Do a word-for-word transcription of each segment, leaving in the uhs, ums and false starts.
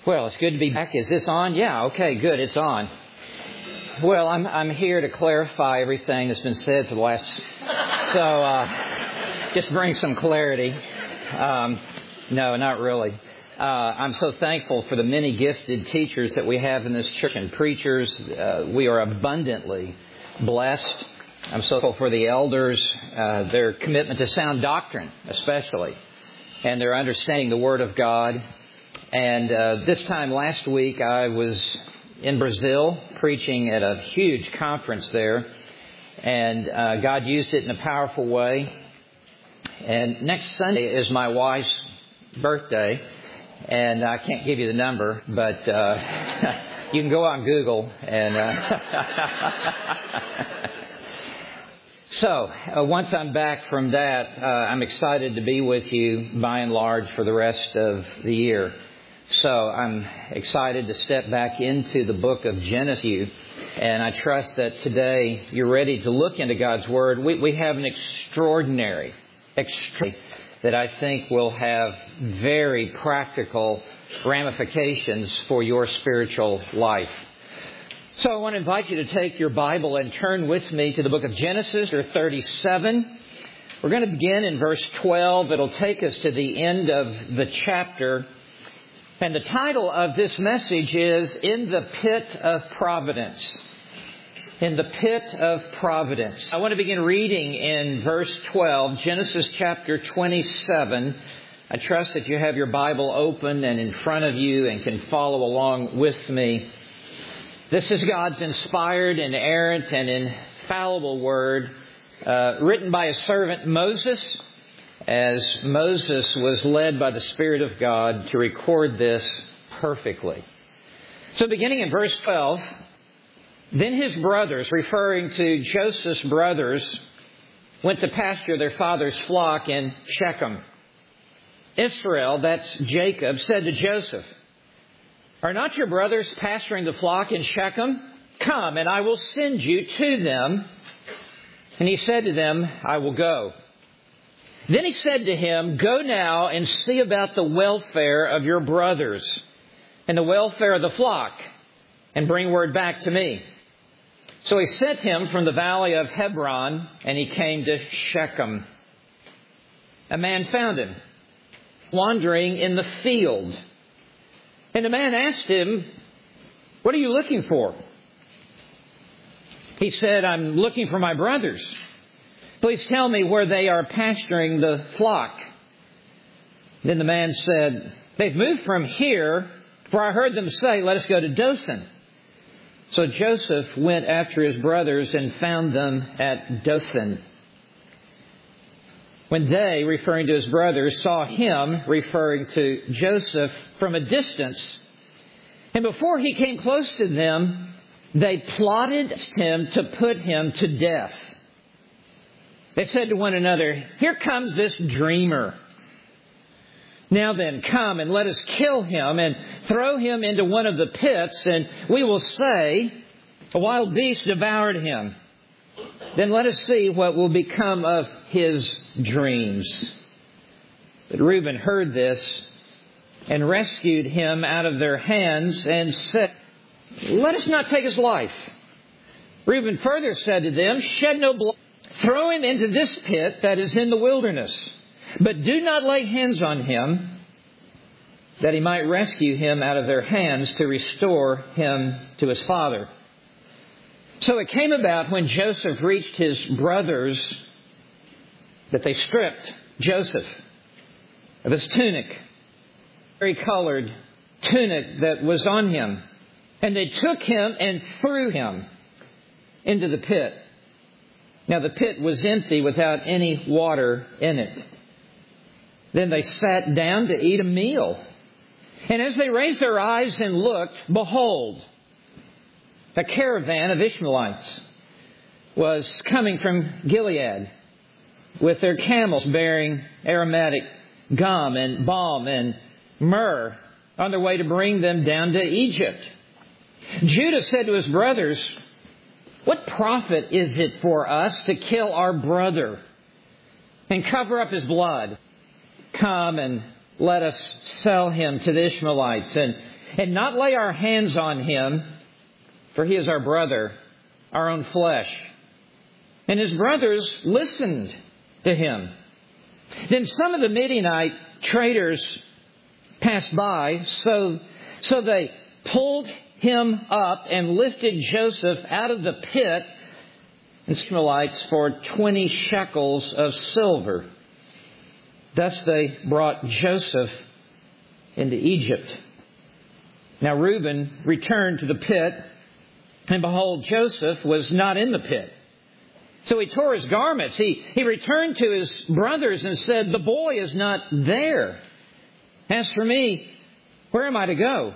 Well, it's good to be back. Is this on? Yeah, okay, good, it's on. Well, I'm I'm here to clarify everything that's been said for the last... So, uh, just bring some clarity. Um, no, not really. Uh, I'm so thankful for the many gifted teachers that we have in this church and preachers. Uh, we are abundantly blessed. I'm so thankful for the elders, uh, their commitment to sound doctrine, especially, and their understanding the Word of God. And uh, this time last week, I was in Brazil preaching at a huge conference there. And uh, God used it in a powerful way. And next Sunday is my wife's birthday. And I can't give you the number, but uh, you can go on Google. And uh, So, uh, once I'm back from that, uh, I'm excited to be with you by and large for the rest of the year. So I'm excited to step back into the book of Genesis, and I trust that today you're ready to look into God's Word. We, we have an extraordinary, extraordinary that I think will have very practical ramifications for your spiritual life. So I want to invite you to take your Bible and turn with me to the book of Genesis, or thirty-seven. We're going to begin in verse twelve. It'll take us to the end of the chapter. And the title of this message is In the Pit of Providence. In the Pit of Providence. I want to begin reading in verse twelve, Genesis chapter twenty-seven. I trust that you have your Bible open and in front of you and can follow along with me. This is God's inspired, inerrant, and infallible Word, uh, written by His servant Moses, as Moses was led by the Spirit of God to record this perfectly. So beginning in verse twelve, then his brothers, referring to Joseph's brothers, went to pasture their father's flock in Shechem. Israel, that's Jacob, said to Joseph, "Are not your brothers pasturing the flock in Shechem? Come, and I will send you to them." And he said to them, "I will go." Then he said to him, "Go now and see about the welfare of your brothers and the welfare of the flock, and bring word back to me." So he sent him from the valley of Hebron, and he came to Shechem. A man found him wandering in the field. And the man asked him, "What are you looking for?" He said, "I'm looking for my brothers. Please tell me where they are pasturing the flock." Then the man said, "They've moved from here, for I heard them say, 'Let us go to Dothan.'" So Joseph went after his brothers and found them at Dothan. When they, referring to his brothers, saw him, referring to Joseph, from a distance, and before he came close to them, they plotted him to put him to death. They said to one another, "Here comes this dreamer. Now then, come and let us kill him and throw him into one of the pits, and we will say, 'A wild beast devoured him.' Then let us see what will become of his dreams." But Reuben heard this and rescued him out of their hands and said, "Let us not take his life." Reuben further said to them, "Shed no blood. Throw him into this pit that is in the wilderness. But do not lay hands on him, that he might rescue him out of their hands to restore him to his father." So it came about when Joseph reached his brothers that they stripped Joseph of his tunic, vari-colored tunic that was on him. And they took him and threw him into the pit. Now the pit was empty without any water in it. Then they sat down to eat a meal. And as they raised their eyes and looked, behold, a caravan of Ishmaelites was coming from Gilead with their camels bearing aromatic gum and balm and myrrh on their way to bring them down to Egypt. Judah said to his brothers, "What profit is it for us to kill our brother and cover up his blood? Come and let us sell him to the Ishmaelites, and and not lay our hands on him, for he is our brother, our own flesh." And his brothers listened to him. Then some of the Midianite traders passed by, so, so they pulled him up and lifted Joseph out of the pit, and Ishmaelites for twenty shekels of silver. Thus they brought Joseph into Egypt. Now Reuben returned to the pit, and behold, Joseph was not in the pit. So he tore his garments. He, he returned to his brothers and said, "The boy is not there. As for me, where am I to go?"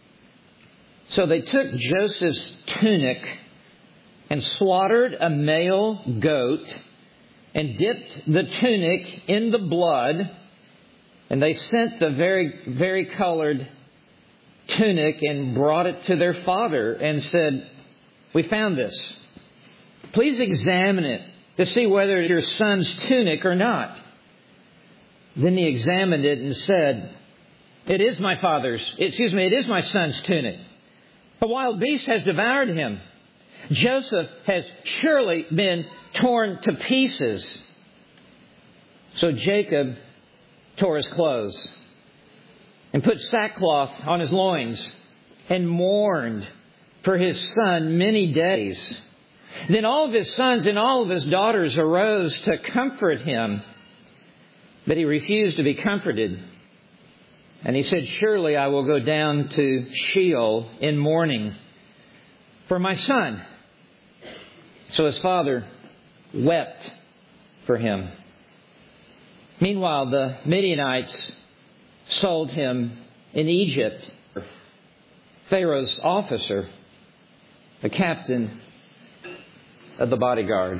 So they took Joseph's tunic and slaughtered a male goat and dipped the tunic in the blood. And they sent the very, very colored tunic and brought it to their father and said, "We found this. Please examine it to see whether it's your son's tunic or not." Then he examined it and said, "It is my father's, excuse me, it is my son's tunic. A wild beast has devoured him. Joseph has surely been torn to pieces." So Jacob tore his clothes and put sackcloth on his loins and mourned for his son many days. Then all of his sons and all of his daughters arose to comfort him, but he refused to be comforted. And he said, "Surely I will go down to Sheol in mourning for my son." So his father wept for him. Meanwhile, the Midianites sold him in Egypt. Pharaoh's officer, the captain of the bodyguard.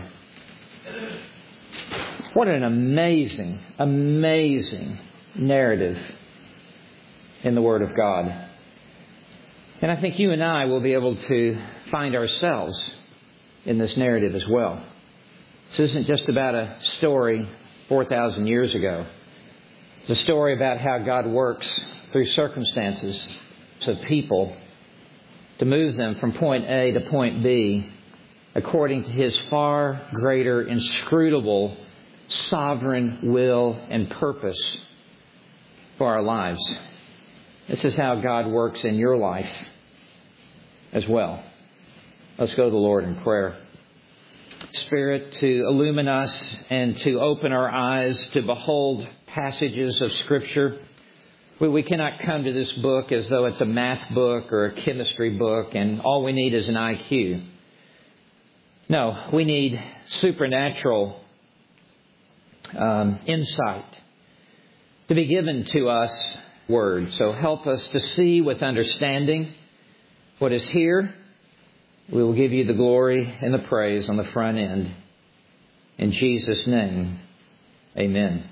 What an amazing, amazing narrative in the Word of God. And I think you and I will be able to find ourselves in this narrative as well. This isn't just about a story four thousand years ago. It's a story about how God works through circumstances of people to move them from point A to point B according to His far greater, inscrutable, sovereign will and purpose for our lives. This is how God works in your life as well. Let's go to the Lord in prayer. Spirit, to illumine us and to open our eyes to behold passages of Scripture. We, we cannot come to this book as though it's a math book or a chemistry book and all we need is an I Q. No, we need supernatural um, insight to be given to us Word. So help us to see with understanding what is here. We will give you the glory and the praise on the front end. In Jesus' name, amen.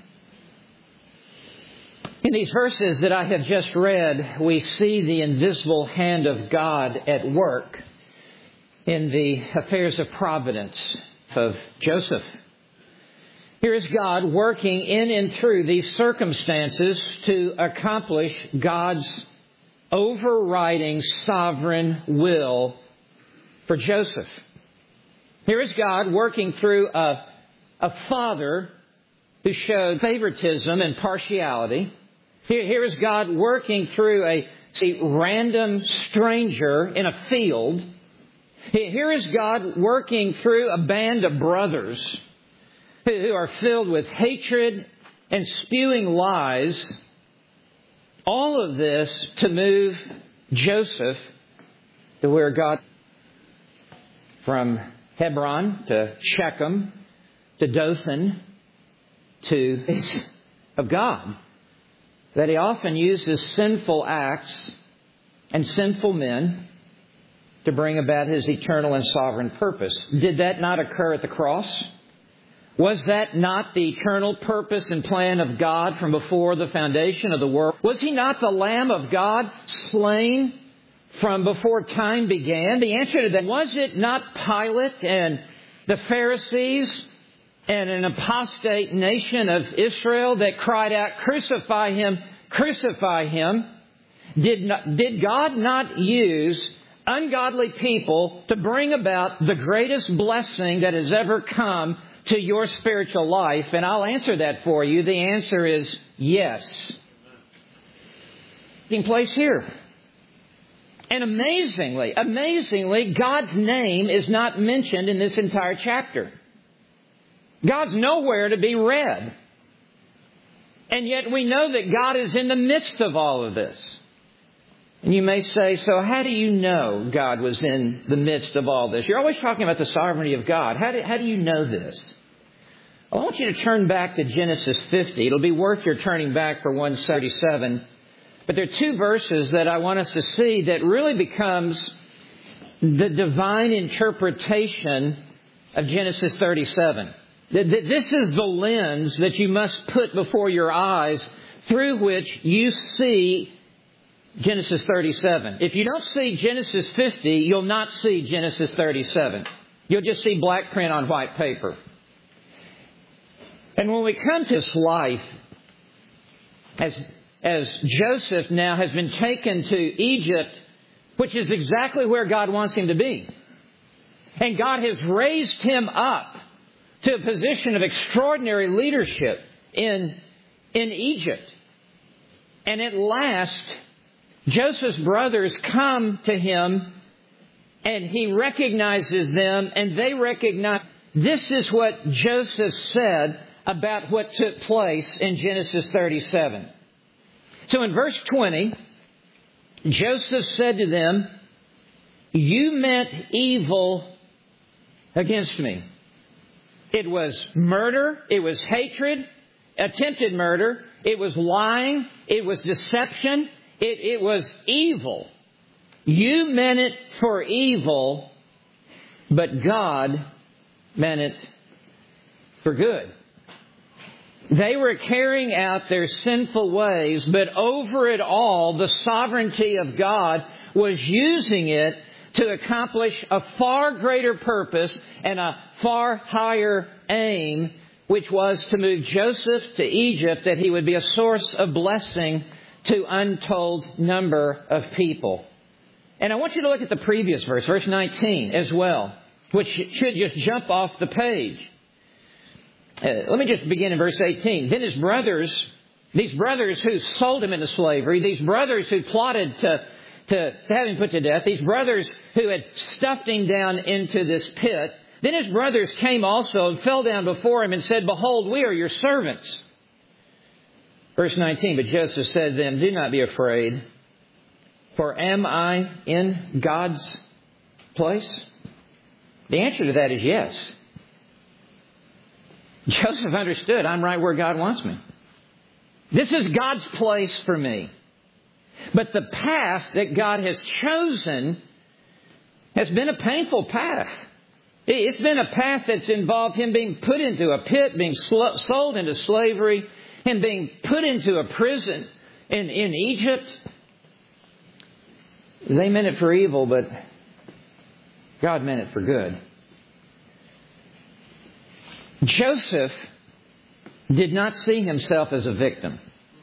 In these verses that I have just read, we see the invisible hand of God at work in the affairs of providence of Joseph. Here is God working in and through these circumstances to accomplish God's overriding sovereign will for Joseph. Here is God working through a, a father who showed favoritism and partiality. Here, here is God working through a, a random stranger in a field. Here is God working through a band of brothers who, who are filled with hatred and spewing lies. All of this to move Joseph to where God, from Hebron to Shechem to Dothan to of God, that He often uses sinful acts and sinful men to bring about His eternal and sovereign purpose. Did that not occur at the cross? Was that not the eternal purpose and plan of God from before the foundation of the world? Was He not the Lamb of God slain from before time began? The answer to that, was it not Pilate and the Pharisees and an apostate nation of Israel that cried out, "Crucify Him, crucify Him"? Did not, did God not use ungodly people to bring about the greatest blessing that has ever come to your spiritual life? And I'll answer that for you. The answer is yes. Taking place here. And amazingly, amazingly, God's name is not mentioned in this entire chapter. God's nowhere to be read. And yet we know that God is in the midst of all of this. And you may say, so how do you know God was in the midst of all this? You're always talking about the sovereignty of God. How do, how do you know this? Well, I want you to turn back to Genesis fifty. It'll be worth your turning back for one thirty-seven. But there are two verses that I want us to see that really becomes the divine interpretation of Genesis thirty-seven. This is the lens that you must put before your eyes through which you see Genesis thirty-seven. If you don't see Genesis fifty, you'll not see Genesis thirty-seven. You'll just see black print on white paper. And when we come to this life, as, as Joseph now has been taken to Egypt, which is exactly where God wants him to be, and God has raised him up to a position of extraordinary leadership in, in Egypt. And at last, Joseph's brothers come to him and he recognizes them and they recognize this is what Joseph said about what took place in Genesis thirty-seven. So in verse twenty, Joseph said to them, "You meant evil against me." It was murder. It was hatred, attempted murder. It was lying. It was deception. It, it was evil. You meant it for evil, but God meant it for good. They were carrying out their sinful ways, but over it all, the sovereignty of God was using it to accomplish a far greater purpose and a far higher aim, which was to move Joseph to Egypt, that he would be a source of blessing to untold number of people. And I want you to look at the previous verse, verse nineteen as well, which should just jump off the page. Uh, let me just begin in verse eighteen. Then his brothers, these brothers who sold him into slavery, these brothers who plotted to To, to have him put to death, these brothers who had stuffed him down into this pit, then his brothers came also and fell down before him and said, "Behold, we are your servants." Verse nineteen, but Joseph said to them, "Do not be afraid, for am I in God's place?" The answer to that is yes. Joseph understood, I'm right where God wants me. This is God's place for me. But the path that God has chosen has been a painful path. It's been a path that's involved him being put into a pit, being sold into slavery, him being put into a prison in, in Egypt. They meant it for evil, but God meant it for good. Joseph did not see himself as a victim,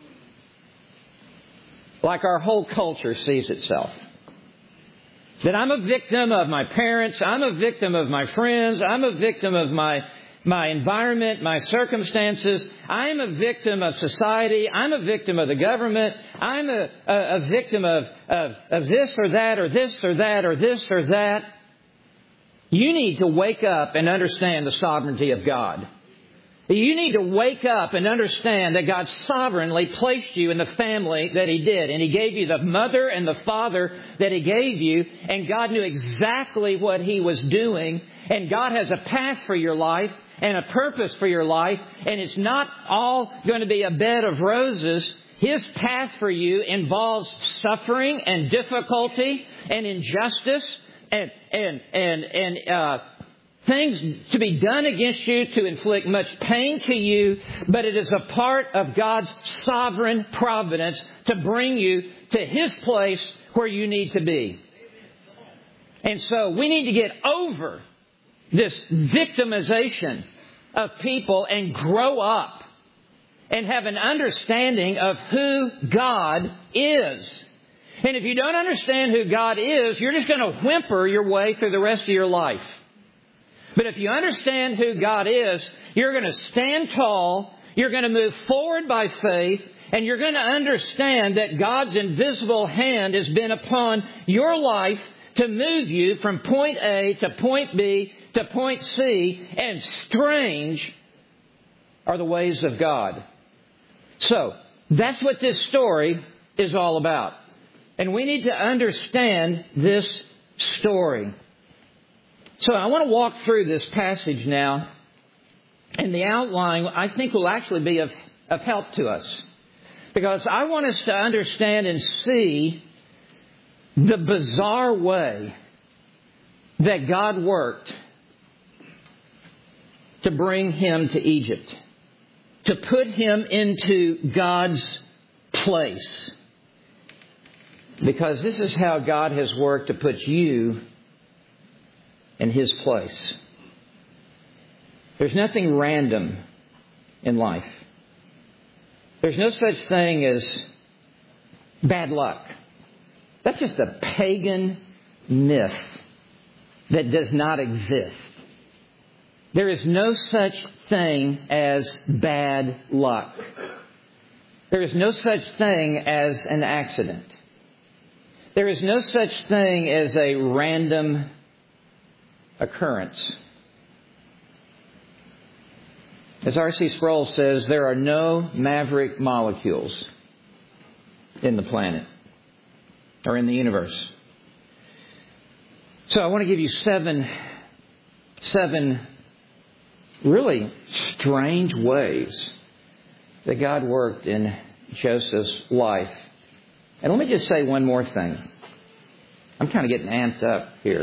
like our whole culture sees itself. That I'm a victim of my parents, I'm a victim of my friends, I'm a victim of my, my environment, my circumstances, I'm a victim of society, I'm a victim of the government, I'm a, a, a victim of, of, of this or that or this or that or this or that. You need to wake up and understand the sovereignty of God. You need to wake up and understand that God sovereignly placed you in the family that He did. And He gave you the mother and the father that He gave you. And God knew exactly what He was doing. And God has a path for your life and a purpose for your life. And it's not all going to be a bed of roses. His path for you involves suffering and difficulty and injustice and, and, and, and, uh, things to be done against you to inflict much pain to you, but it is a part of God's sovereign providence to bring you to His place where you need to be. And so we need to get over this victimization of people and grow up and have an understanding of who God is. And if you don't understand who God is, you're just going to whimper your way through the rest of your life. But if you understand who God is, you're going to stand tall, you're going to move forward by faith, and you're going to understand that God's invisible hand has been upon your life to move you from point A to point B to point C, and strange are the ways of God. So, that's what this story is all about. And we need to understand this story. So I want to walk through this passage now. And the outline, I think, will actually be of, of help to us. Because I want us to understand and see the bizarre way that God worked to bring him to Egypt. To put him into God's place. Because this is how God has worked to put you in His place. There's nothing random in life. There's no such thing as bad luck. That's just a pagan myth that does not exist. There is no such thing as bad luck. There is no such thing as an accident. There is no such thing as a random occurrence. As R C Sproul says, there are no maverick molecules in the planet or in the universe. So I want to give you seven, seven really strange ways that God worked in Joseph's life. And let me just say one more thing. I'm kind of getting amped up here.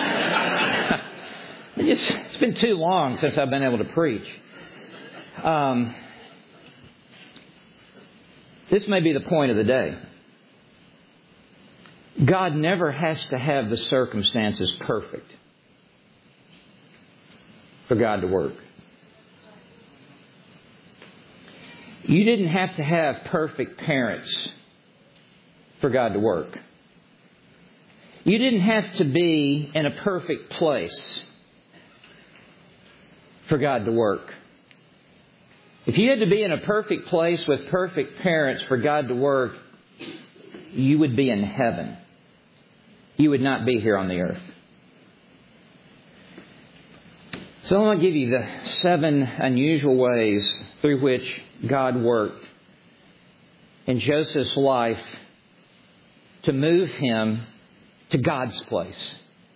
it just, it's been too long since I've been able to preach. Um, this may be the point of the day. God never has to have the circumstances perfect for God to work. You didn't have to have perfect parents for God to work. You didn't have to be in a perfect place for God to work. If you had to be in a perfect place with perfect parents for God to work, you would be in heaven. You would not be here on the earth. So I want to give you the seven unusual ways through which God worked in Joseph's life to move him to God's place.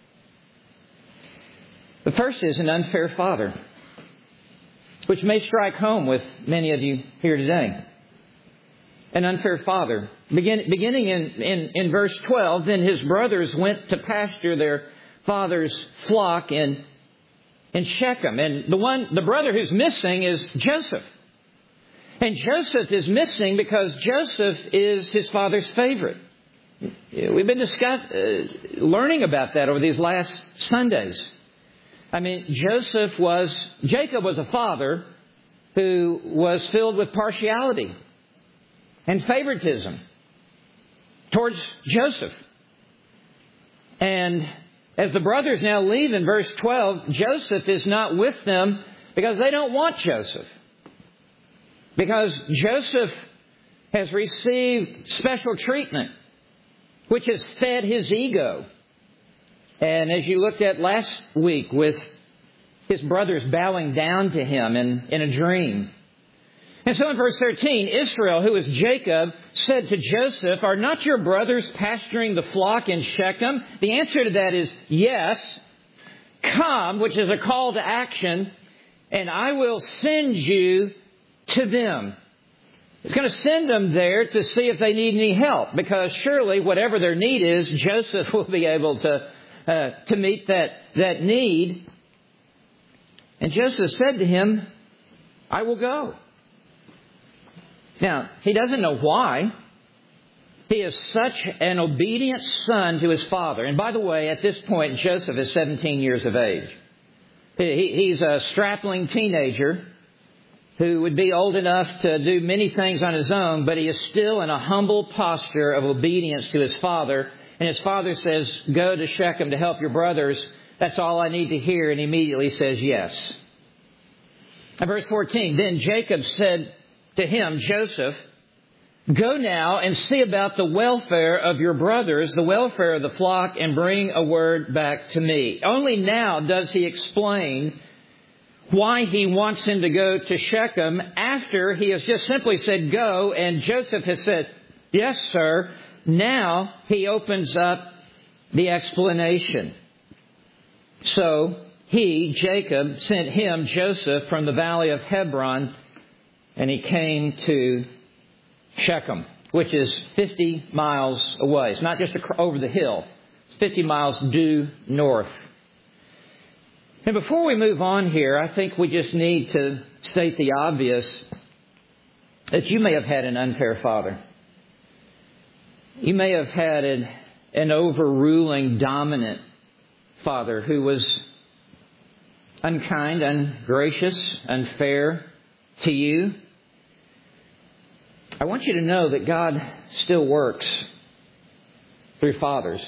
The first is an unfair father, which may strike home with many of you here today. An unfair father. Begin, beginning in, in, in verse twelve, then his brothers went to pasture their father's flock in, in Shechem. And the one, the brother who's missing is Joseph. And Joseph is missing because Joseph is his father's favorite. We've been discuss, uh, learning about that over these last Sundays. I mean, Joseph was, Jacob was a father who was filled with partiality and favoritism towards Joseph. And as the brothers now leave in verse twelve, Joseph is not with them because they don't want Joseph. Because Joseph has received special treatment, which has fed his ego. And as you looked at last week with his brothers bowing down to him in, in a dream. And so in verse thirteen, Israel, who is Jacob, said to Joseph, "Are not your brothers pasturing the flock in Shechem?" The answer to that is yes. Come, which is a call to action, and I will send you to them. He's going to send them there to see if they need any help, because surely whatever their need is, Joseph will be able to uh, to meet that, that need. And Joseph said to him, "I will go." Now, he doesn't know why. He is such an obedient son to his father. And by the way, at this point, Joseph is seventeen years of age. He, he's a strapling teenager. who would be old enough to do many things on his own, but he is still in a humble posture of obedience to his father. And his father says, go to Shechem to help your brothers. That's all I need to hear. And he immediately says yes. And verse fourteen, then Jacob said to him, Joseph, go now and see about the welfare of your brothers, the welfare of the flock, and bring a word back to me. Only now does he explain why he wants him to go to Shechem after he has just simply said go, and Joseph has said, yes, sir. Now he opens up the explanation. So he, Jacob, sent him, Joseph, from the valley of Hebron, and he came to Shechem, which is fifty miles away. It's not just over the hill. It's fifty miles due north. And before we move on here, I think we just need to state the obvious, that you may have had an unfair father. You may have had an, an overruling, dominant father who was unkind, ungracious, unfair to you. I want you to know that God still works through fathers.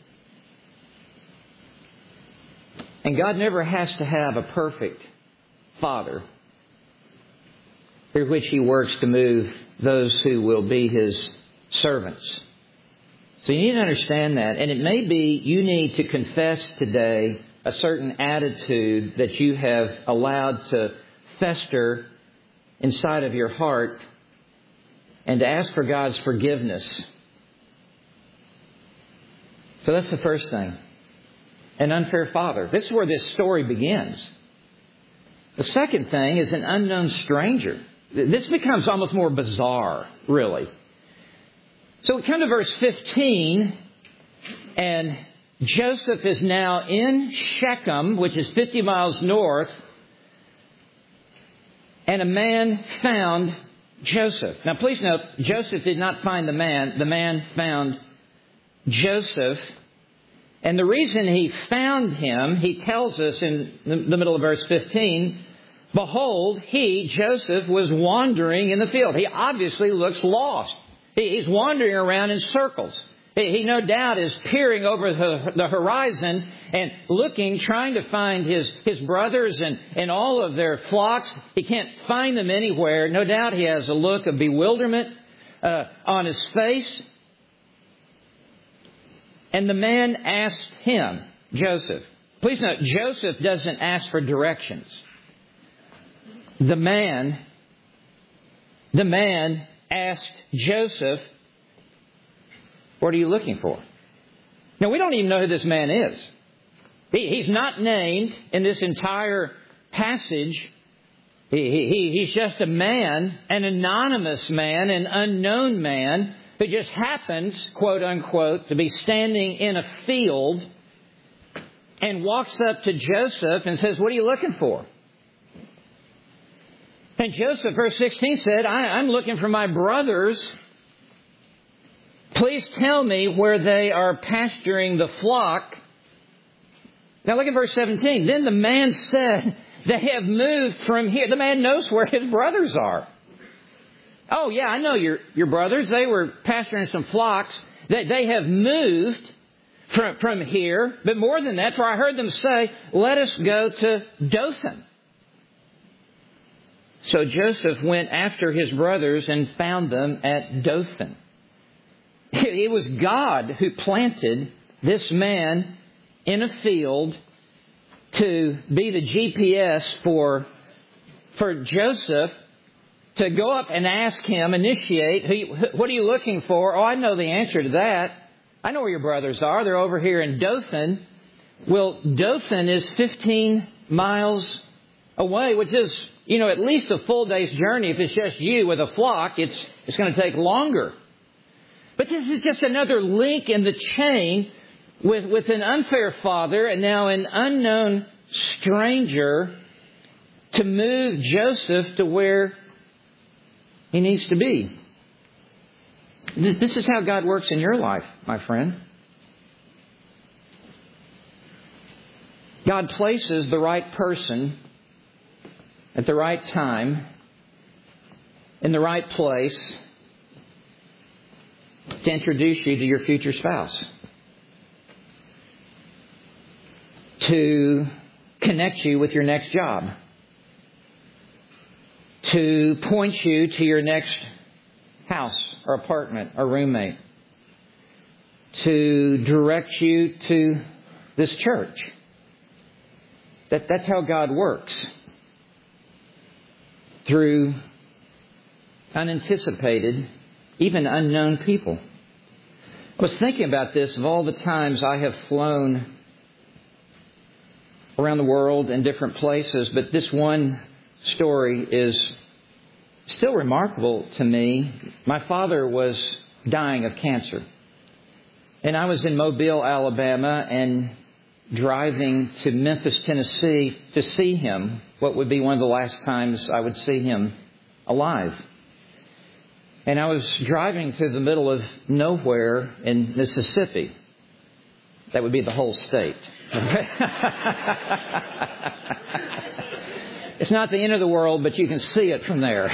And God never has to have a perfect father through which He works to move those who will be His servants. So you need to understand that. And it may be you need to confess today a certain attitude that you have allowed to fester inside of your heart, and to ask for God's forgiveness. So that's the first thing. An unfair father. This is where this story begins. The second thing is an unknown stranger. This becomes almost more bizarre, really. So we come to verse fifteen, and Joseph is now in Shechem, which is fifty miles north, and a man found Joseph. Now please note, Joseph did not find the man. The man found Joseph. And the reason he found him, he tells us in the middle of verse fifteen, behold, he, Joseph, was wandering in the field. He obviously looks lost. He's wandering around in circles. He no doubt is peering over the, the horizon and looking, trying to find his, his brothers and, and all of their flocks. He can't find them anywhere. No doubt he has a look of bewilderment uh, on his face. And the man asked him, Joseph. Please note, Joseph doesn't ask for directions. The man, the man asked Joseph, what are you looking for? Now, we don't even know who this man is. He, he's not named in this entire passage. He, he, he's just a man, an anonymous man, an unknown man who just happens, quote unquote, to be standing in a field and walks up to Joseph and says, what are you looking for? And Joseph, verse sixteen said, I, I'm looking for my brothers. Please tell me where they are pasturing the flock. Now look at verse seventeen. Then the man said, they have moved from here. The man knows where his brothers are. Oh, yeah, I know your, your brothers. They were pasturing some flocks. They, they have moved from, from here. But more than that, for I heard them say, let us go to Dothan. So Joseph went after his brothers and found them at Dothan. It was God who planted this man in a field to be the G P S for, for Joseph to go up and ask him, initiate, what are you looking for? Oh, I know the answer to that. I know where your brothers are. They're over here in Dothan. Well, Dothan is fifteen miles away, which is, you know, at least a full day's journey. If it's just you with a flock, it's it's going to take longer. But this is just another link in the chain with, with an unfair father and now an unknown stranger to move Joseph to where he needs to be. This is how God works in your life, my friend. God places the right person at the right time in the right place to introduce you to your future spouse, to connect you with your next job, to point you to your next house or apartment or roommate, to direct you to this church. That, that's how God works. Through unanticipated, even unknown people. I was thinking about this of all the times I have flown around the world in different places, but this one story is still remarkable to me. My father was dying of cancer. And I was in Mobile, Alabama, and driving to Memphis, Tennessee to see him, what would be one of the last times I would see him alive. And I was driving through the middle of nowhere in Mississippi. That would be the whole state. It's not the end of the world, but you can see it from there.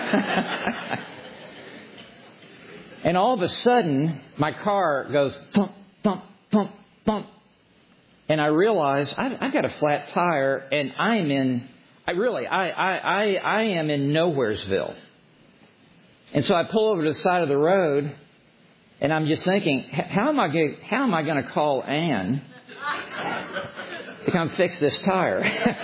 And all of a sudden, my car goes thump, thump, thump, thump. And I realize I've, I've got a flat tire, and I'm in, I really, I, I, I, I am in Nowheresville. And so I pull over to the side of the road, and I'm just thinking, how am I going, how am I going to call Ann to come fix this tire?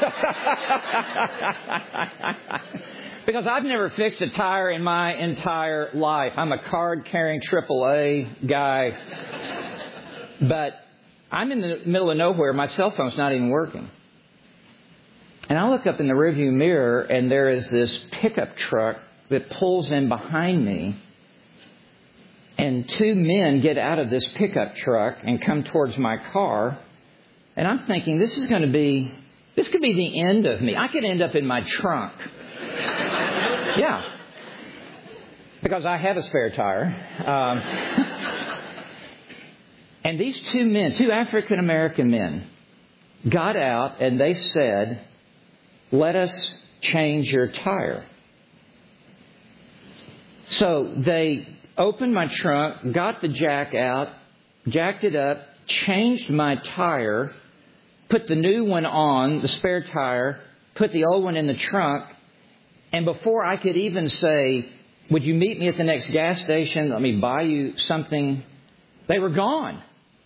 Because I've never fixed a tire in my entire life. I'm a card-carrying triple A guy. But I'm in the middle of nowhere. My cell phone's not even working. And I look up in the rearview mirror, and there is this pickup truck that pulls in behind me. And two men get out of this pickup truck and come towards my car. And I'm thinking, this is going to be, this could be the end of me. I could end up in my trunk. Yeah. Because I have a spare tire. Um, and these two men, two African American men, got out and they said, let us change your tire. So they opened my trunk, got the jack out, jacked it up, changed my tire, put the new one on, the spare tire, put the old one in the trunk, and before I could even say, would you meet me at the next gas station, let me buy you something, they were gone.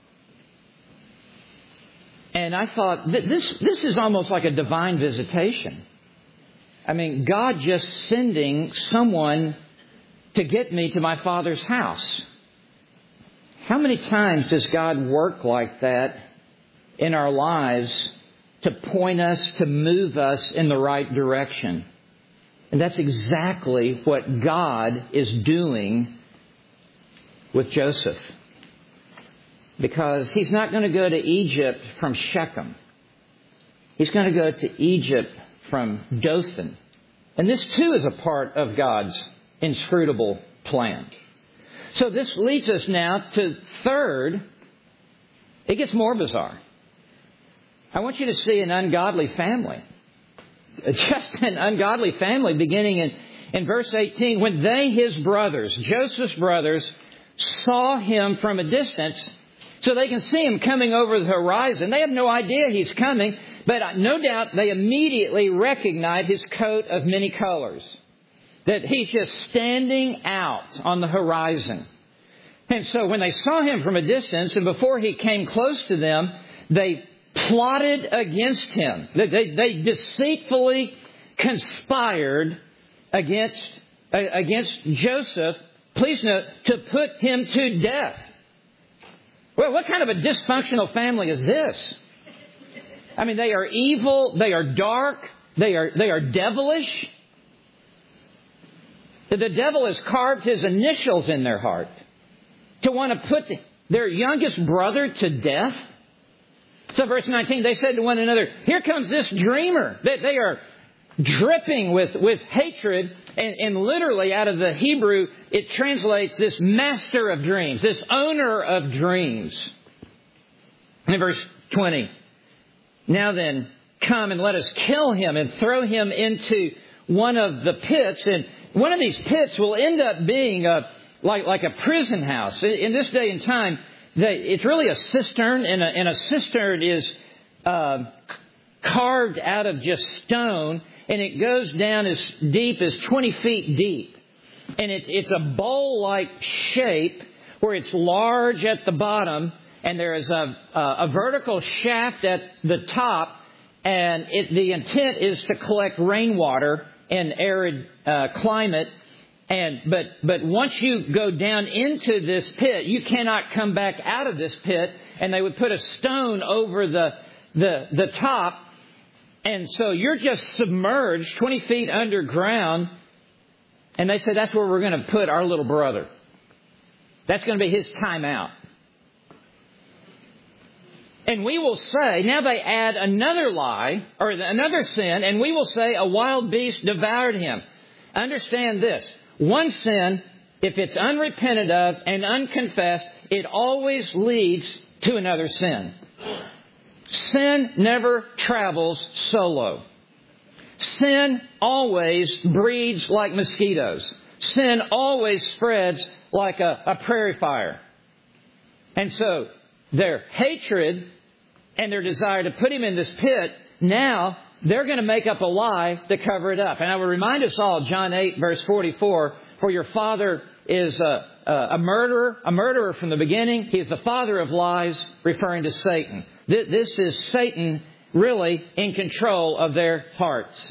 And I thought, this, this is almost like a divine visitation. I mean, God just sending someone to get me to my Father's house. How many times does God work like that in our lives to point us, to move us in the right direction? And that's exactly what God is doing with Joseph. Because he's not going to go to Egypt from Shechem. He's going to go to Egypt from Dothan. And this too is a part of God's inscrutable plan. So this leads us now to third. It gets more bizarre. I want you to see an ungodly family. Just an ungodly family beginning in, in verse eighteen. When they, his brothers, Joseph's brothers, saw him from a distance, so they can see him coming over the horizon. They have no idea he's coming, but no doubt they immediately recognize his coat of many colors. That he's just standing out on the horizon. And so when they saw him from a distance, and before he came close to them, they plotted against him. They, they, they deceitfully conspired against, uh, against Joseph, please note, to put him to death. Well, what kind of a dysfunctional family is this? I mean, they are evil, they are dark, they are, they are devilish. The devil has carved his initials in their heart to want to put their youngest brother to death. So verse nineteen, they said to one another, here comes this dreamer. They, they are dripping with, with hatred. And, and literally out of the Hebrew, it translates this master of dreams, this owner of dreams. In verse twenty, now then, come and let us kill him and throw him into one of the pits. And one of these pits will end up being a, like, like a prison house. In this day and time, they, it's really a cistern, and a, and a cistern is uh, carved out of just stone, and it goes down as deep as twenty feet deep. And it's, it's a bowl-like shape where it's large at the bottom, and there is a, a, a vertical shaft at the top, and it, the intent is to collect rainwater in arid uh, climate. And but but once you go down into this pit, you cannot come back out of this pit. And they would put a stone over the the the top, and so you're just submerged twenty feet underground. And they said, that's where we're going to put our little brother. That's going to be his time out. And we will say, now they add another lie, or another sin, and we will say a wild beast devoured him. Understand this. One sin, if it's unrepented of and unconfessed, it always leads to another sin. Sin never travels solo. Sin always breeds like mosquitoes. Sin always spreads like a, a prairie fire. And so their hatred and their desire to put him in this pit, now they're going to make up a lie to cover it up. And I would remind us all, John eight, verse forty-four, for your father is a, a murderer, a murderer from the beginning. He is the father of lies, referring to Satan. This is Satan really in control of their hearts.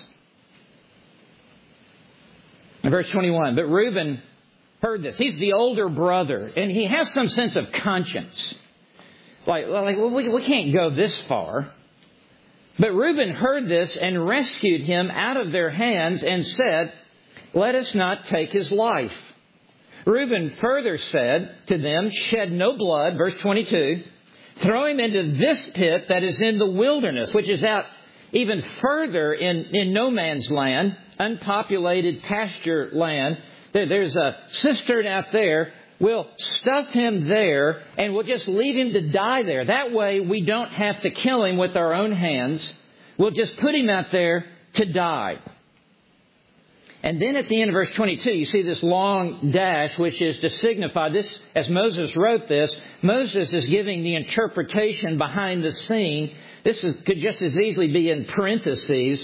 In verse twenty-one, but Reuben heard this. He's the older brother, and he has some sense of conscience. Like, like well, we, we can't go this far. But Reuben heard this and rescued him out of their hands and said, let us not take his life. Reuben further said to them, shed no blood, verse twenty-two, throw him into this pit that is in the wilderness, which is out even further in, in no man's land, unpopulated pasture land. There, there's a cistern out there. We'll stuff him there, and we'll just leave him to die there. That way we don't have to kill him with our own hands. We'll just put him out there to die. And then at the end of verse twenty-two, you see this long dash, which is to signify this, as Moses wrote this, Moses is giving the interpretation behind the scene. This is, could just as easily be in parentheses,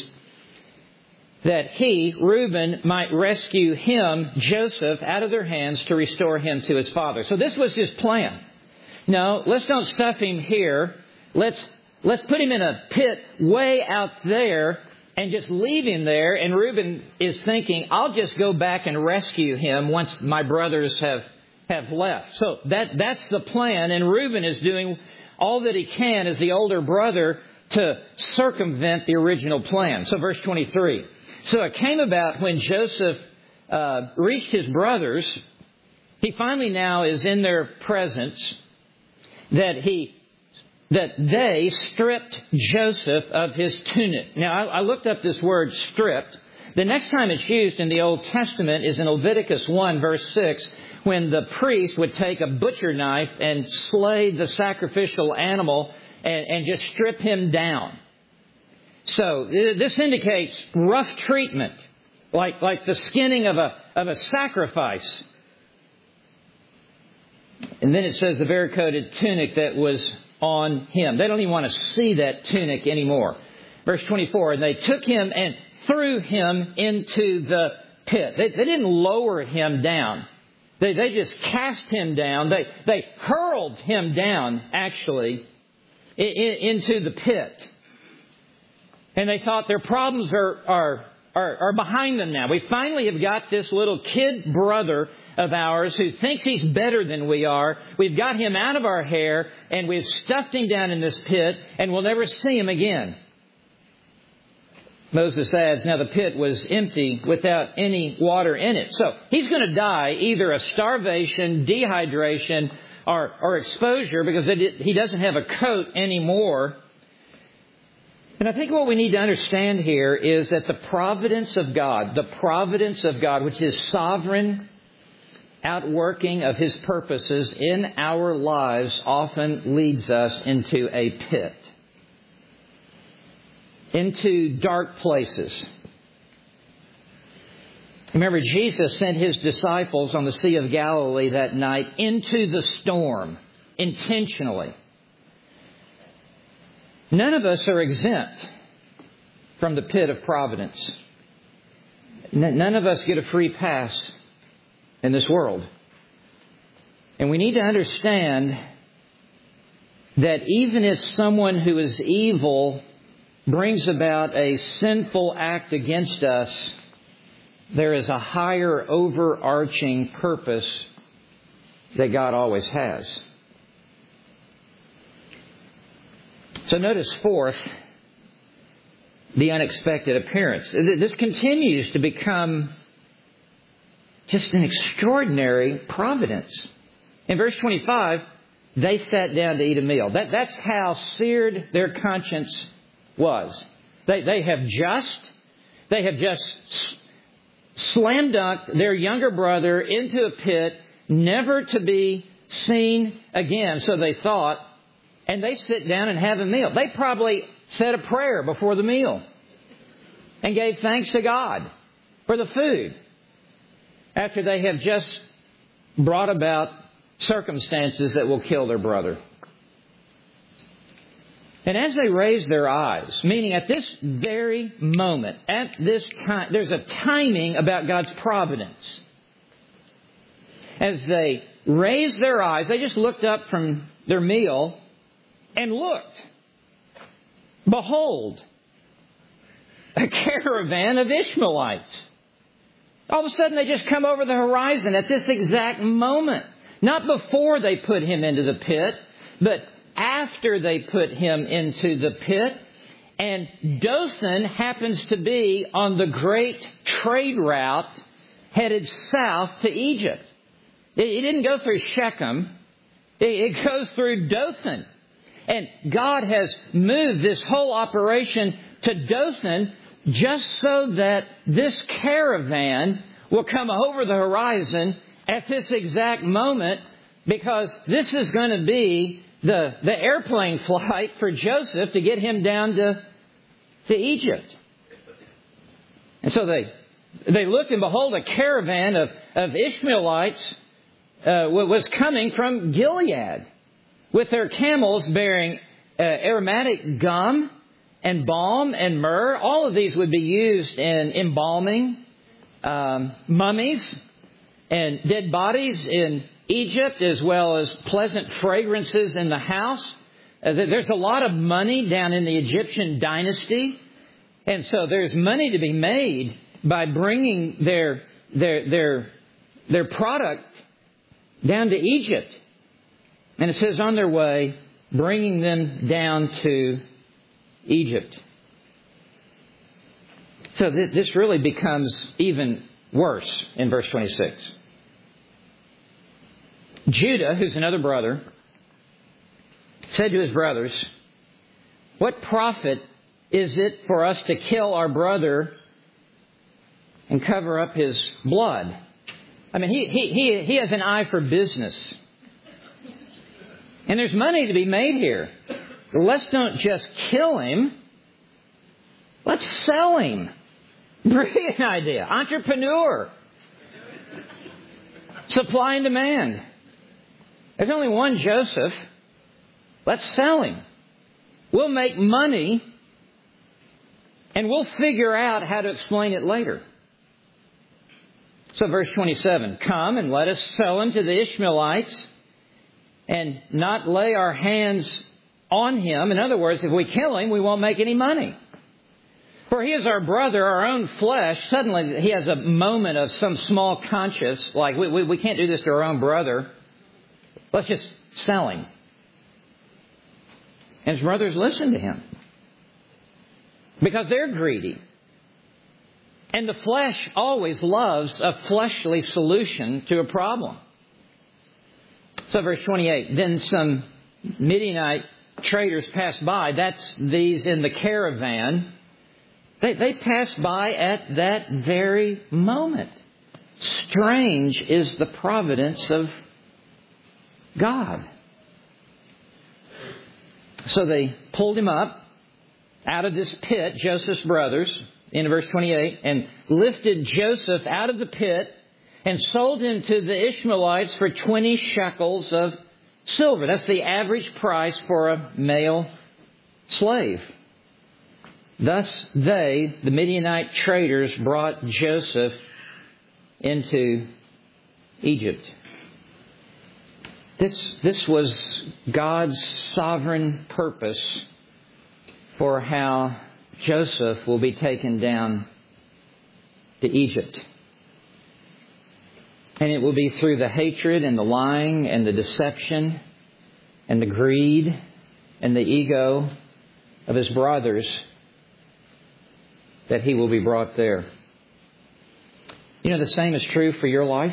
that he, Reuben, might rescue him, Joseph, out of their hands to restore him to his father. So this was his plan. No, let's don't stuff him here. Let's, let's put him in a pit way out there and just leave him there. And Reuben is thinking, I'll just go back and rescue him once my brothers have, have left. So that, that's the plan. And Reuben is doing all that he can as the older brother to circumvent the original plan. So verse twenty-three. So it came about when Joseph uh, reached his brothers, he finally now is in their presence, that he that they stripped Joseph of his tunic. Now, I, I looked up this word stripped. The next time it's used in the Old Testament is in Leviticus one, verse six, when the priest would take a butcher knife and slay the sacrificial animal and, and just strip him down. So this indicates rough treatment, like, like the skinning of a, of a sacrifice. And then it says the varicoded tunic that was on him. They don't even want to see that tunic anymore. Verse twenty-four, and they took him and threw him into the pit. They, they didn't lower him down. They, they just cast him down. They, they hurled him down, actually, in, in, into the pit. And they thought their problems are, are, are, are behind them now. We finally have got this little kid brother of ours who thinks he's better than we are. We've got him out of our hair, and we've stuffed him down in this pit, and we'll never see him again. Moses adds, now the pit was empty without any water in it. So he's going to die either of starvation, dehydration, or, or exposure, because it, he doesn't have a coat anymore. And I think what we need to understand here is that the providence of God, the providence of God, which is sovereign outworking of His purposes in our lives, often leads us into a pit, into dark places. Remember, Jesus sent His disciples on the Sea of Galilee that night into the storm, intentionally. None of us are exempt from the pit of providence. None of us get a free pass in this world. And we need to understand that even if someone who is evil brings about a sinful act against us, there is a higher overarching purpose that God always has. So notice fourth, the unexpected appearance. This continues to become just an extraordinary providence. In verse twenty-five, they sat down to eat a meal. That, that's how seared their conscience was. They, they have just, they have just slam dunked their younger brother into a pit, never to be seen again, so they thought, and they sit down and have a meal. They probably said a prayer before the meal and gave thanks to God for the food after they have just brought about circumstances that will kill their brother. And as they raise their eyes, meaning at this very moment, at this time, there's a timing about God's providence. As they raised their eyes, they just looked up from their meal and looked. Behold, a caravan of Ishmaelites. All of a sudden they just come over the horizon at this exact moment. Not before they put him into the pit, but after they put him into the pit. And Dothan happens to be on the great trade route headed south to Egypt. It didn't go through Shechem. It goes through Dothan. And God has moved this whole operation to Dothan just so that this caravan will come over the horizon at this exact moment, because this is going to be the, the airplane flight for Joseph to get him down to, to Egypt. And so they they looked, and behold, a caravan of, of Ishmaelites uh, was coming from Gilead with their camels bearing uh, aromatic gum and balm and myrrh. All of these would be used in embalming um, mummies and dead bodies in Egypt, as well as pleasant fragrances in the house. Uh, there's a lot of money down in the Egyptian dynasty. And so there's money to be made by bringing their, their, their, their product down to Egypt. And it says on their way, bringing them down to Egypt. So th- this really becomes even worse in verse twenty-six. Judah, who's another brother, said to his brothers, "What profit is it for us to kill our brother and cover up his blood?" I mean, he he he, he has an eye for business. And there's money to be made here. Let's don't just kill him. Let's sell him. Brilliant idea. Entrepreneur. Supply and demand. There's only one Joseph. Let's sell him. We'll make money, and we'll figure out how to explain it later. So verse twenty-seven, "Come and let us sell him to the Ishmaelites and not lay our hands on him." In other words, if we kill him, we won't make any money. "For he is our brother, our own flesh." Suddenly he has a moment of some small conscience, like we, we, we can't do this to our own brother. Let's just sell him. And his brothers listen to him because they're greedy. And the flesh always loves a fleshly solution to a problem. So verse twenty-eight, "Then some Midianite traders passed by." That's these in the caravan. They, they passed by at that very moment. Strange is the providence of God. So they pulled him up out of this pit, Joseph's brothers, in verse twenty-eight, and lifted Joseph out of the pit and sold him to the Ishmaelites for twenty shekels of silver. That's the average price for a male slave. Thus they, the Midianite traders, brought Joseph into Egypt. This, this was God's sovereign purpose for how Joseph will be taken down to Egypt. And it will be through the hatred and the lying and the deception and the greed and the ego of his brothers that he will be brought there. You know, the same is true for your life.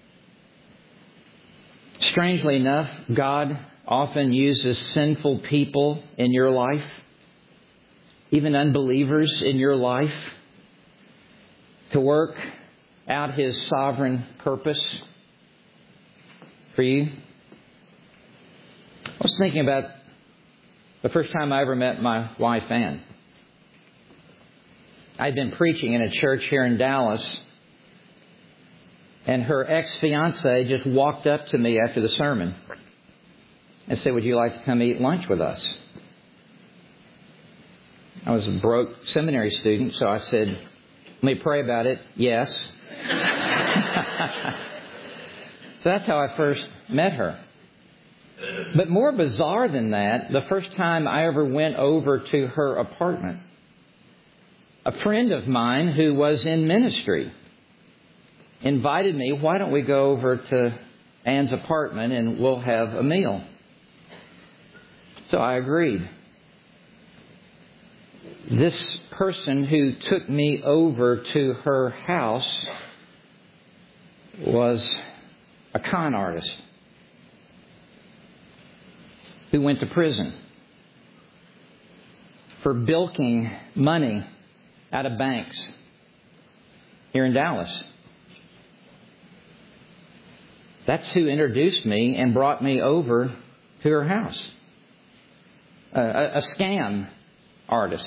Strangely enough, God often uses sinful people in your life, even unbelievers in your life, to work out His sovereign purpose for you. I was thinking about the first time I ever met my wife, Ann. I'd been preaching in a church here in Dallas, and her ex-fiancé just walked up to me after the sermon and said, "Would you like to come eat lunch with us?" I was a broke seminary student, so I said, "Let me pray about it." Yes. So that's how I first met her. But more bizarre than that, the first time I ever went over to her apartment, a friend of mine who was in ministry invited me, "Why don't we go over to Ann's apartment and we'll have a meal?" So I agreed. This person who took me over to her house was a con artist who went to prison for bilking money out of banks here in Dallas. That's who introduced me and brought me over to her house. A, a, a scam artist.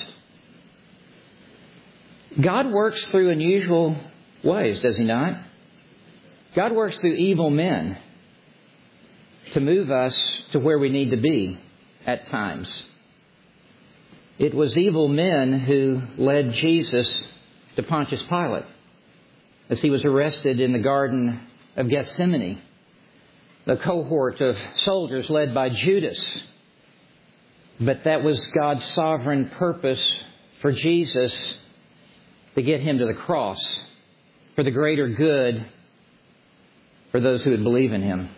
God works through unusual ways, does He not? God works through evil men to move us to where we need to be at times. It was evil men who led Jesus to Pontius Pilate as he was arrested in the Garden of Gethsemane. The cohort of soldiers led by Judas. But that was God's sovereign purpose for Jesus to get Him to the cross for the greater good for those who would believe in Him.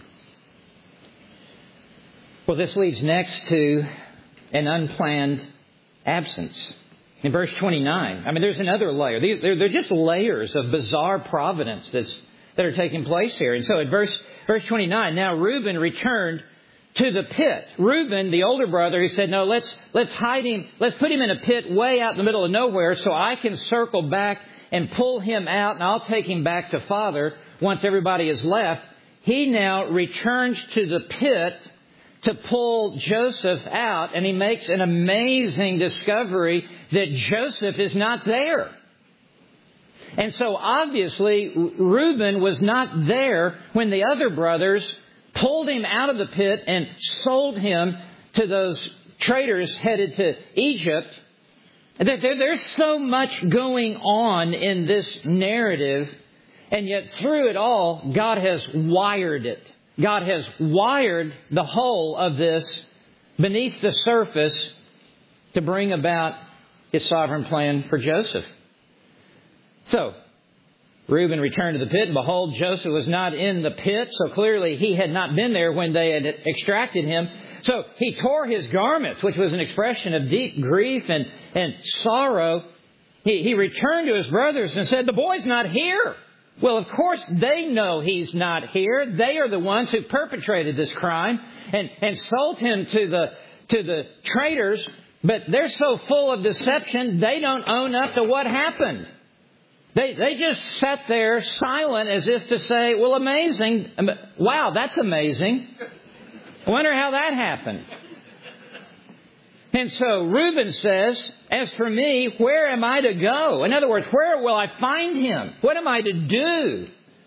Well, this leads next to an unplanned absence. In verse twenty-nine, I mean, there's another layer. They're, they're just layers of bizarre providence that's, that are taking place here. And so at verse, verse twenty-nine, now Reuben returned to the pit. Reuben, the older brother, he said, "No, let's let's hide him. Let's put him in a pit way out in the middle of nowhere so I can circle back and pull him out, and I'll take him back to Father once everybody is left." He now returns to the pit to pull Joseph out, and he makes an amazing discovery that Joseph is not there. And so obviously Reuben was not there when the other brothers pulled him out of the pit and sold him to those traders headed to Egypt. There's so much going on in this narrative, and yet through it all, God has wired it. God has wired the whole of this beneath the surface to bring about His sovereign plan for Joseph. So, Reuben returned to the pit, and behold, Joseph was not in the pit, so clearly he had not been there when they had extracted him. So he tore his garments, which was an expression of deep grief and, and sorrow. He, he returned to his brothers and said, "The boy's not here." Well, of course, they know he's not here. They are the ones who perpetrated this crime and, and sold him to the, to the traders. But they're so full of deception, they don't own up to what happened. They, they just sat there silent as if to say, "Well, amazing. Wow, that's amazing. I wonder how that happened." And so Reuben says, as for me, where am I to go? In other words, where will I find him? What am I to do?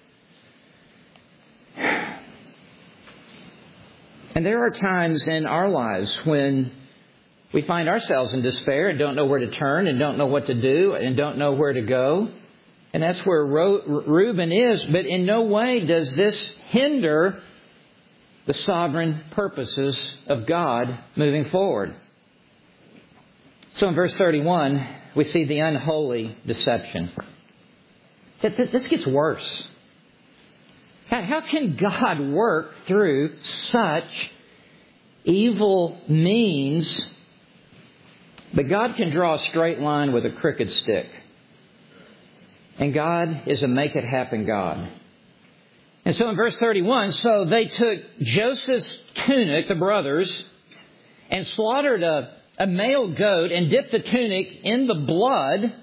And there are times in our lives when we find ourselves in despair and don't know where to turn and don't know what to do and don't know where to go. And that's where Reuben is. But in no way does this hinder the sovereign purposes of God moving forward. So in verse thirty-one, we see the unholy deception. This gets worse. How can God work through such evil means? But God can draw a straight line with a crooked stick. And God is a make-it-happen God. And so in verse thirty-one, so they took Joseph's tunic, the brothers, and slaughtered a, a male goat and dipped the tunic in the blood.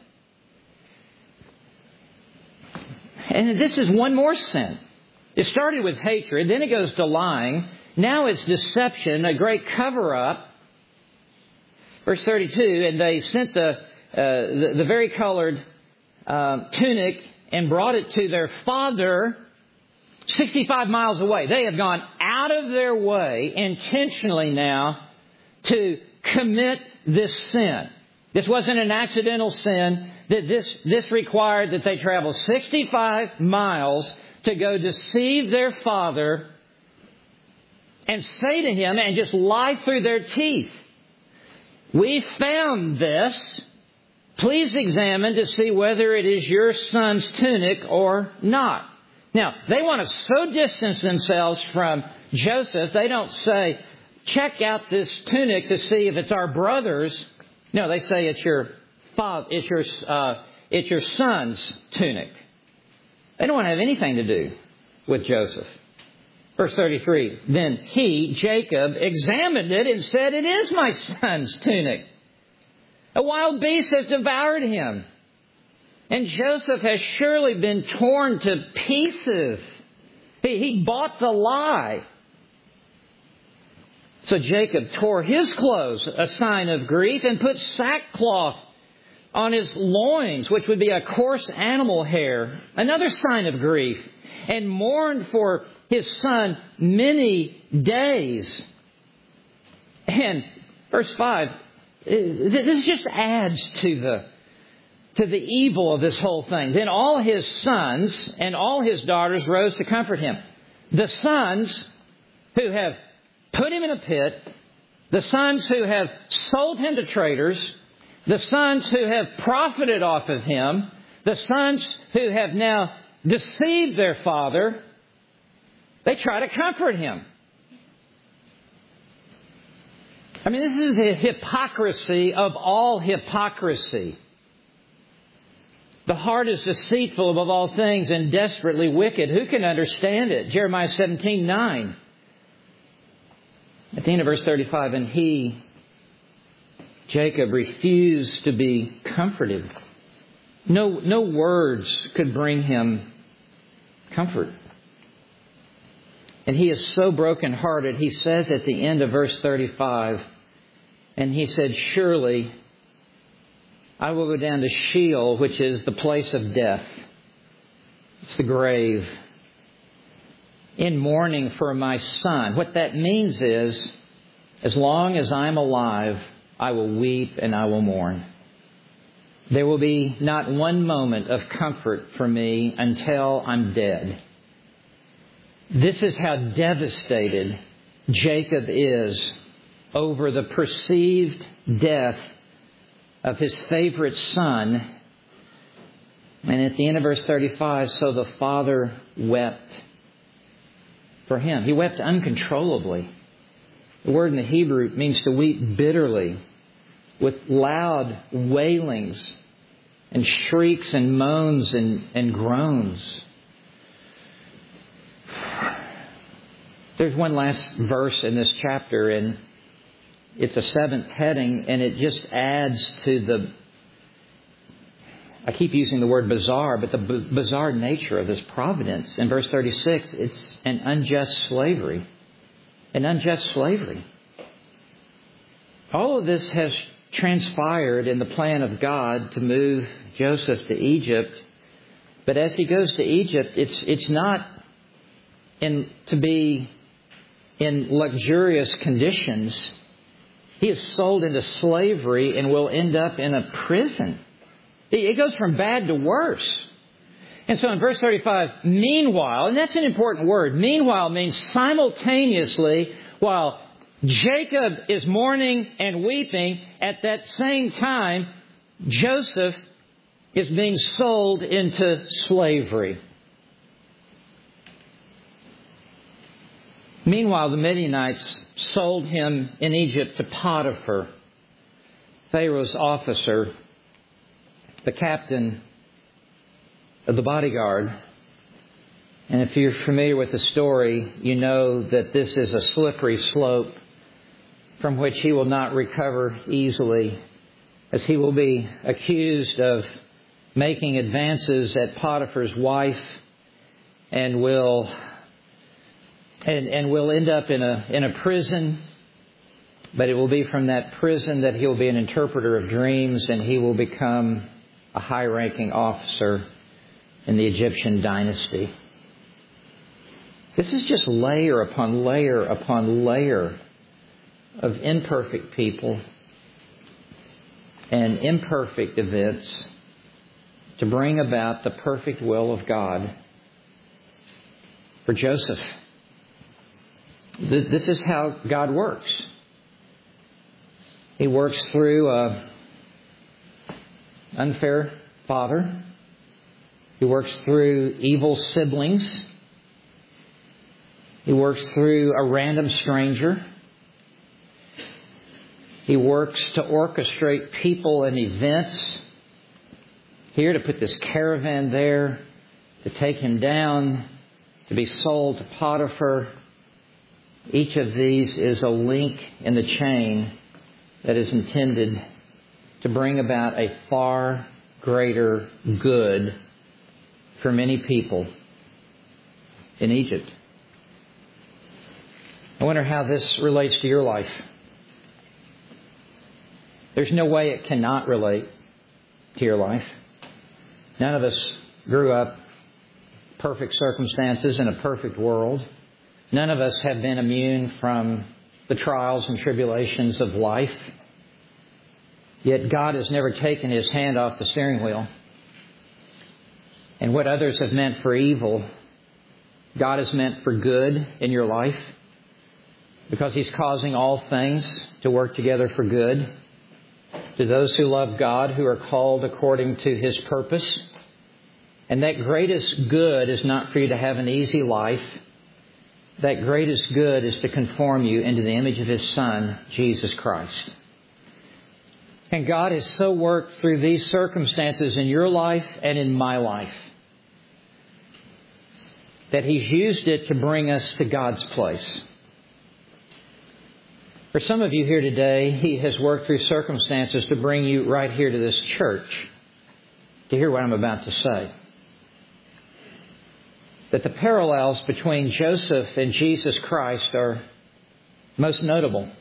And this is one more sin. It started with hatred, then it goes to lying. Now it's deception, a great cover-up. Verse thirty-two, and they sent the, uh, the, the vari-colored uh, tunic and brought it to their father sixty-five miles away. They have gone out of their way intentionally now to commit this sin. This wasn't an accidental sin. This, this required that they travel sixty-five miles to go deceive their father and say to him and just lie through their teeth, "We found this. Please examine to see whether it is your son's tunic or not." Now, they want to so distance themselves from Joseph, they don't say, "Check out this tunic to see if it's our brother's." No, they say it's your father, it's your, uh, it's your son's tunic. They don't want to have anything to do with Joseph. Verse thirty-three, then he, Jacob, examined it and said, "It is my son's tunic. A wild beast has devoured him. And Joseph has surely been torn to pieces." He, he bought the lie. So Jacob tore his clothes, a sign of grief, and put sackcloth on his loins, which would be a coarse animal hair, another sign of grief, and mourned for his son many days. And verse five, this just adds to the to the evil of this whole thing. Then all his sons and all his daughters rose to comfort him. The sons who have put him in a pit, the sons who have sold him to traders, the sons who have profited off of him, the sons who have now deceived their father, they try to comfort him. I mean, this is the hypocrisy of all hypocrisy. The heart is deceitful above all things and desperately wicked. Who can understand it? Jeremiah seventeen nine. At the end of verse thirty-five, and he, Jacob, refused to be comforted. No, no words could bring him comfort. And he is so brokenhearted, he says at the end of verse thirty-five, and he said, "Surely I will go down to Sheol, which is the place of death." It's the grave. "In mourning for my son." What that means is, as long as I'm alive, I will weep and I will mourn. There will be not one moment of comfort for me until I'm dead. This is how devastated Jacob is over the perceived death of his favorite son. And at the end of verse thirty-five, so the father wept for him. He wept uncontrollably. The word in the Hebrew means to weep bitterly, with loud wailings and shrieks and moans and, and groans. There's one last verse in this chapter, and it's a seventh heading, and it just adds to the, I keep using the word bizarre, but the b- bizarre nature of this providence. In verse thirty-six, it's an unjust slavery. An unjust slavery. All of this has transpired in the plan of God to move Joseph to Egypt. But as he goes to Egypt, it's it's not in to be in luxurious conditions. He is sold into slavery and will end up in a prison. It goes from bad to worse. And so in verse thirty-five, meanwhile, and that's an important word, meanwhile means simultaneously, while Jacob is mourning and weeping, at that same time, Joseph is being sold into slavery. Meanwhile, the Midianites sold him in Egypt to Potiphar, Pharaoh's officer, the captain of the bodyguard. And if you're familiar with the story, you know that this is a slippery slope from which he will not recover easily, as he will be accused of making advances at Potiphar's wife and will and, and will end up in a in a prison. But it will be from that prison that he'll be an interpreter of dreams, and he will become a high-ranking officer in the Egyptian dynasty. This is just layer upon layer upon layer of imperfect people and imperfect events to bring about the perfect will of God for Joseph. This is how God works. He works through an unfair father. He works through evil siblings. He works through a random stranger. He works to orchestrate people and events. Here to put this caravan there, to take him down, to be sold to Potiphar. Each of these is a link in the chain that is intended to bring about a far greater good for many people in Egypt. I wonder how this relates to your life. There's no way it cannot relate to your life. None of us grew up perfect circumstances in a perfect world. None of us have been immune from the trials and tribulations of life. Yet God has never taken His hand off the steering wheel. And what others have meant for evil, God has meant for good in your life, because He's causing all things to work together for good to those who love God, who are called according to His purpose. And that greatest good is not for you to have an easy life. That greatest good is to conform you into the image of His Son, Jesus Christ. And God has so worked through these circumstances in your life and in my life that He's used it to bring us to God's place. For some of you here today, He has worked through circumstances to bring you right here to this church to hear what I'm about to say. That the parallels between Joseph and Jesus Christ are most notable.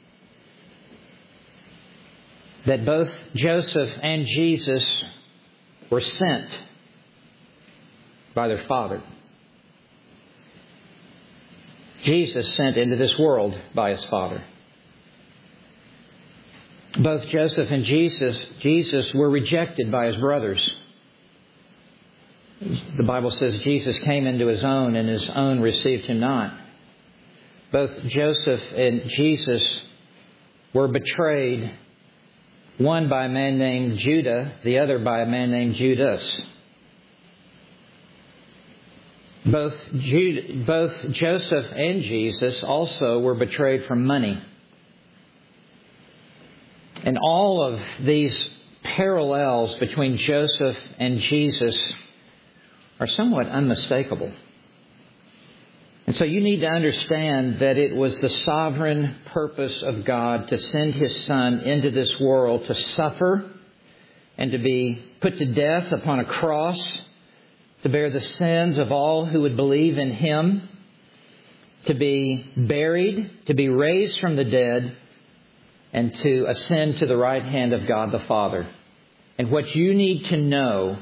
That both Joseph and Jesus were sent by their Father. Jesus sent into this world by His Father. Both Joseph and Jesus, Jesus were rejected by His brothers. The Bible says Jesus came into His own, and His own received Him not. Both Joseph and Jesus were betrayed, one by a man named Judah, the other by a man named Judas. Both, Jude, both Joseph and Jesus also were betrayed for money. And all of these parallels between Joseph and Jesus are somewhat unmistakable. And so you need to understand that it was the sovereign purpose of God to send His Son into this world to suffer and to be put to death upon a cross, to bear the sins of all who would believe in Him, to be buried, to be raised from the dead, and to ascend to the right hand of God the Father. And what you need to know,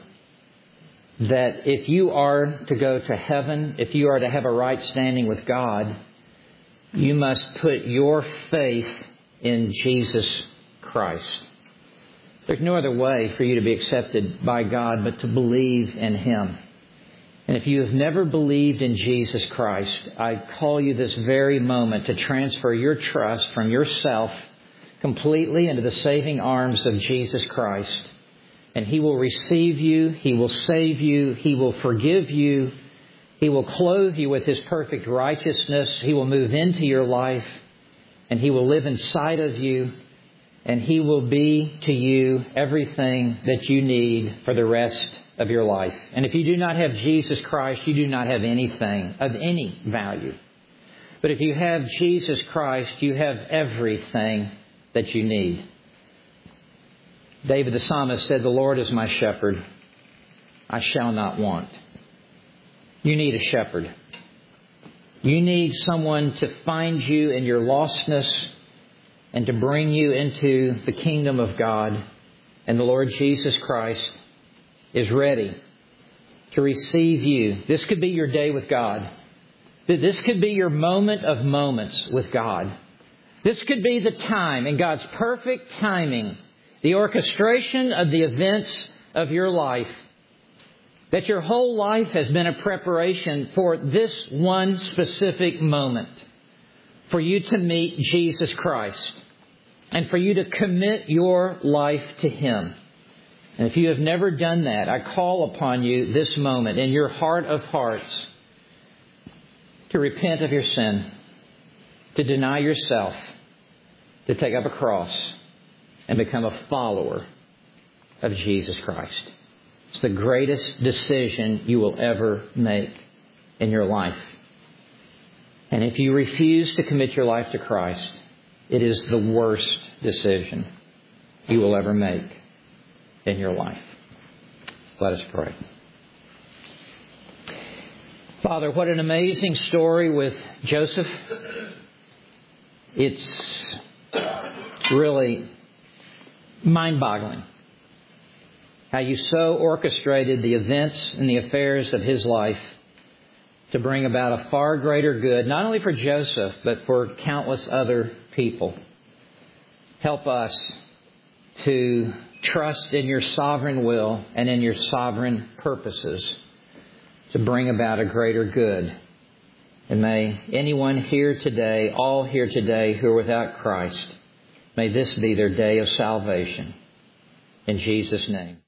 that if you are to go to heaven, if you are to have a right standing with God, you must put your faith in Jesus Christ. There's no other way for you to be accepted by God but to believe in Him. And if you have never believed in Jesus Christ, I call you this very moment to transfer your trust from yourself completely into the saving arms of Jesus Christ. And He will receive you, He will save you, He will forgive you, He will clothe you with His perfect righteousness, He will move into your life, and He will live inside of you, and He will be to you everything that you need for the rest of your life. And if you do not have Jesus Christ, you do not have anything of any value. But if you have Jesus Christ, you have everything that you need. David the psalmist said, "The Lord is my shepherd, I shall not want." You need a shepherd. You need someone to find you in your lostness and to bring you into the kingdom of God. And the Lord Jesus Christ is ready to receive you. This could be your day with God. This could be your moment of moments with God. This could be the time, in God's perfect timing, the orchestration of the events of your life, that your whole life has been a preparation for this one specific moment, for you to meet Jesus Christ and for you to commit your life to Him. And if you have never done that, I call upon you this moment in your heart of hearts to repent of your sin, to deny yourself, to take up a cross and become a follower of Jesus Christ. It's the greatest decision you will ever make in your life. And if you refuse to commit your life to Christ, it is the worst decision you will ever make in your life. Let us pray. Father, what an amazing story with Joseph. It's really mind-boggling how you so orchestrated the events and the affairs of his life to bring about a far greater good, not only for Joseph, but for countless other people. Help us to trust in your sovereign will and in your sovereign purposes to bring about a greater good. And may anyone here today, all here today who are without Christ, may this be their day of salvation. In Jesus' name.